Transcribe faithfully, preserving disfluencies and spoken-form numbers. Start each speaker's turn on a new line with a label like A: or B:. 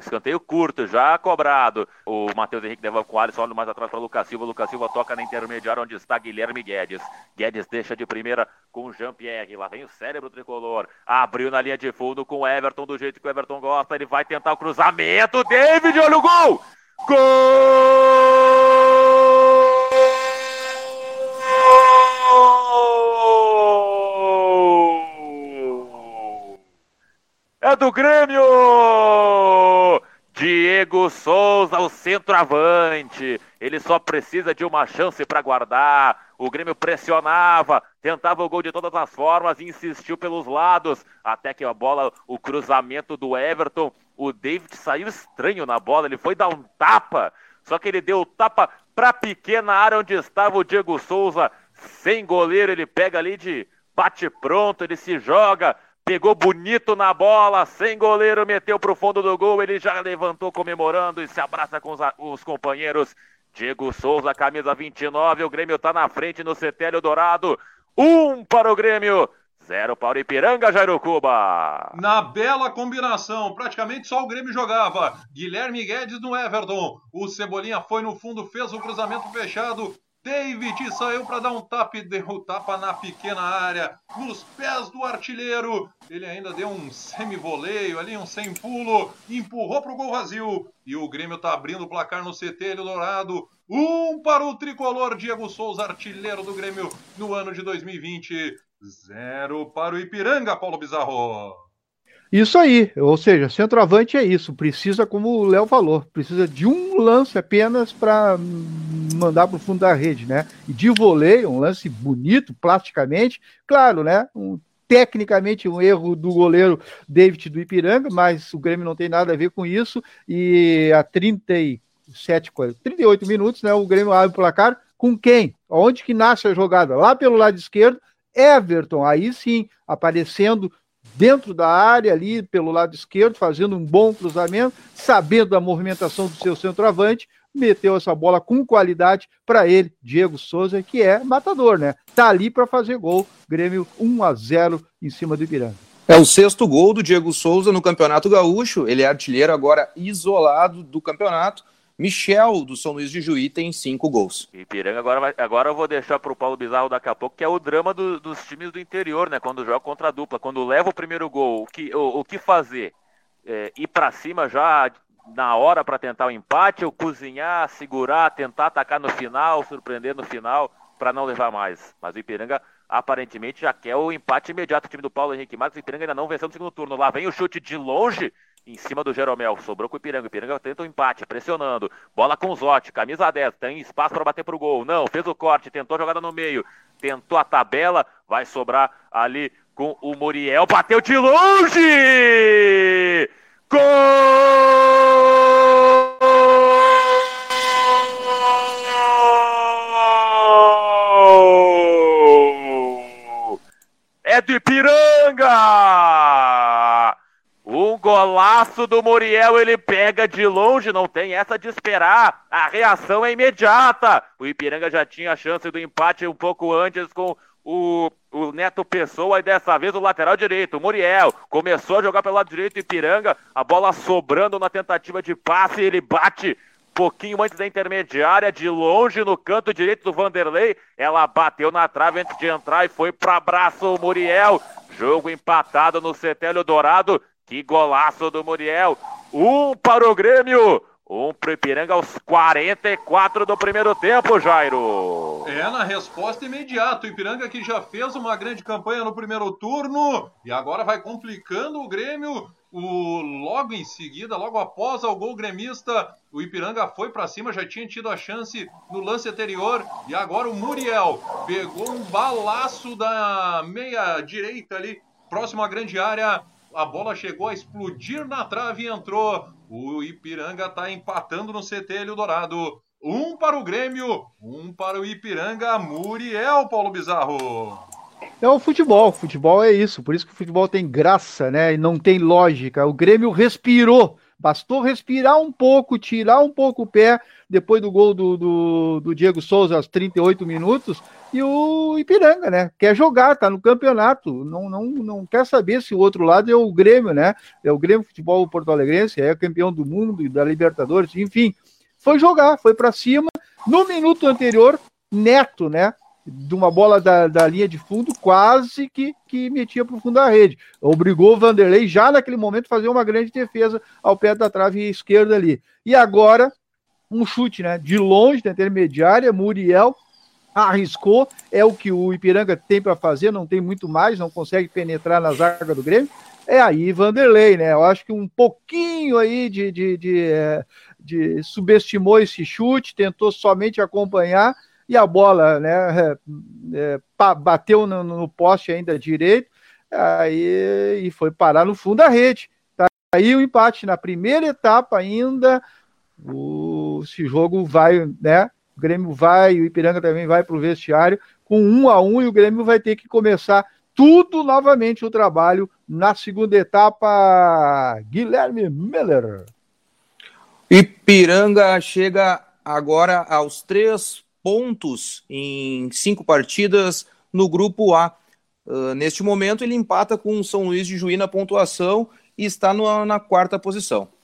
A: escanteio curto, já cobrado. O Matheus Henrique devolve com o Alisson, olha mais atrás para Lucas Silva. Lucas Silva toca na intermediária onde está Guilherme Guedes. Guedes deixa de primeira com o Jean-Pierre. Lá vem o cérebro tricolor. Abriu na linha de fundo com o Everton, do jeito que o Everton gosta. Ele vai tentar o cruzamento. David, olha o gol! Gol! É do Grêmio! Diego Souza, o centroavante. Ele só precisa de uma chance para guardar. O Grêmio pressionava, tentava o gol de todas as formas e insistiu pelos lados. Até que a bola, o cruzamento do Everton, o David saiu estranho na bola. Ele foi dar um tapa, só que ele deu o tapa para a pequena área onde estava o Diego Souza. Sem goleiro, ele pega ali de bate pronto, ele se joga. Pegou bonito na bola, sem goleiro, meteu pro fundo do gol, ele já levantou comemorando e se abraça com os, os companheiros. Diego Souza, camisa vinte e nove, o Grêmio tá na frente no C T L Dourado. Um para o Grêmio, zero para o Ipiranga, Jairucuba.
B: Na bela combinação, praticamente só o Grêmio jogava. Guilherme Guedes no Everton, o Cebolinha foi no fundo, fez o cruzamento fechado. David saiu para dar um tapa e deu um tapa na pequena área, nos pés do artilheiro. Ele ainda deu um semi-voleio ali, um sem-pulo, empurrou para o gol vazio. E o Grêmio está abrindo o placar no C T L Dourado. Um para o tricolor Diego Souza, artilheiro do Grêmio no ano de dois mil e vinte. Zero para o Ipiranga, Paulo Bizarro.
C: Isso aí, ou seja, centroavante é isso, precisa, como o Léo falou, precisa de um lance apenas para mandar para o fundo da rede, né? E de voleio, um lance bonito, plasticamente, claro, né? Um, tecnicamente um erro do goleiro David do Ipiranga, mas o Grêmio não tem nada a ver com isso, e a trinta e sete, trinta e oito minutos, né? O Grêmio abre o placar com quem? Onde que nasce a jogada? Lá pelo lado esquerdo, Everton, aí sim, aparecendo dentro da área, ali pelo lado esquerdo, fazendo um bom cruzamento, sabendo da movimentação do seu centroavante, meteu essa bola com qualidade para ele, Diego Souza, que é matador, né? Tá ali para fazer gol. Grêmio um a zero em cima do Ipiranga.
D: É o sexto gol do Diego Souza no Campeonato Gaúcho. Ele é artilheiro agora isolado do campeonato. Michel, do São Luís de Juí, tem cinco gols.
A: Ipiranga agora, vai, agora eu vou deixar pro Paulo Bizarro daqui a pouco, que é o drama do, dos times do interior, né? Quando joga contra a dupla, quando leva o primeiro gol, o que, o, o que fazer? É, ir pra cima já na hora para tentar o empate, ou cozinhar, segurar, tentar atacar no final, surpreender no final, para não levar mais. Mas o Ipiranga aparentemente já quer o empate imediato. O time do Paulo Henrique Marques, o Ipiranga ainda não venceu no segundo turno. Lá vem o chute de longe, em cima do Jeromel, sobrou com o Ipiranga, o Ipiranga tenta o empate, pressionando, bola com o Zotti, camisa dez, tem espaço para bater pro gol, não, fez o corte, tentou a jogada no meio, tentou a tabela, vai sobrar ali com o Muriel, bateu de longe! Gol! É do Ipiranga! Um golaço do Muriel, ele pega de longe, não tem essa de esperar, a reação é imediata. O Ipiranga já tinha a chance do empate um pouco antes com o, o Neto Pessoa, e dessa vez o lateral direito, o Muriel, começou a jogar pelo lado direito, Ipiranga, a bola sobrando na tentativa de passe, ele bate pouquinho antes da intermediária, de longe no canto direito do Vanderlei, ela bateu na trave antes de entrar e foi para abraço o Muriel. Jogo empatado no C T L Dourado. Que golaço do Muriel. Um para o Grêmio, um para o Ipiranga aos quarenta e quatro do primeiro tempo, Jairo.
B: É, na resposta imediata. O Ipiranga que já fez uma grande campanha no primeiro turno e agora vai complicando o Grêmio. O, logo em seguida, logo após o gol gremista, o Ipiranga foi para cima, já tinha tido a chance no lance anterior, e agora o Muriel pegou um balaço da meia direita ali, próximo à grande área. A bola chegou a explodir na trave e entrou. O Ipiranga está empatando no C T L Dourado. Um para o Grêmio, um para o Ipiranga. Muriel, Paulo Bizarro.
C: É o futebol, futebol é isso, por isso que o futebol tem graça, né, e não tem lógica. O Grêmio respirou, bastou respirar um pouco, tirar um pouco o pé, depois do gol do, do, do Diego Souza aos trinta e oito minutos, e o Ipiranga, né? Quer jogar, tá no campeonato, não, não, não quer saber se o outro lado é o Grêmio, né? É o Grêmio Futebol Porto Alegrense, é campeão do mundo e da Libertadores, enfim. Foi jogar, foi para cima. No minuto anterior, Neto, né? De uma bola da, da linha de fundo, quase que, que metia para o fundo da rede. Obrigou o Vanderlei já naquele momento a fazer uma grande defesa ao pé da trave esquerda ali. E agora, um chute, né? De longe, da intermediária, Muriel arriscou, é o que o Ipiranga tem para fazer, não tem muito mais, não consegue penetrar na zaga do Grêmio. É aí Vanderlei, né? Eu acho que um pouquinho aí de, de, de, de subestimou esse chute, tentou somente acompanhar e a bola, né, é, bateu no, no poste ainda direito, aí e foi parar no fundo da rede. Tá aí o empate na primeira etapa ainda. O, esse jogo vai, né? O Grêmio vai, o Ipiranga também vai para o vestiário com um a um e o Grêmio vai ter que começar tudo novamente o trabalho na segunda etapa. Guilherme Miller.
D: Ipiranga chega agora aos três pontos em cinco partidas no grupo A. Uh, neste momento ele empata com o São Luís de Juí na pontuação e está no, na quarta posição.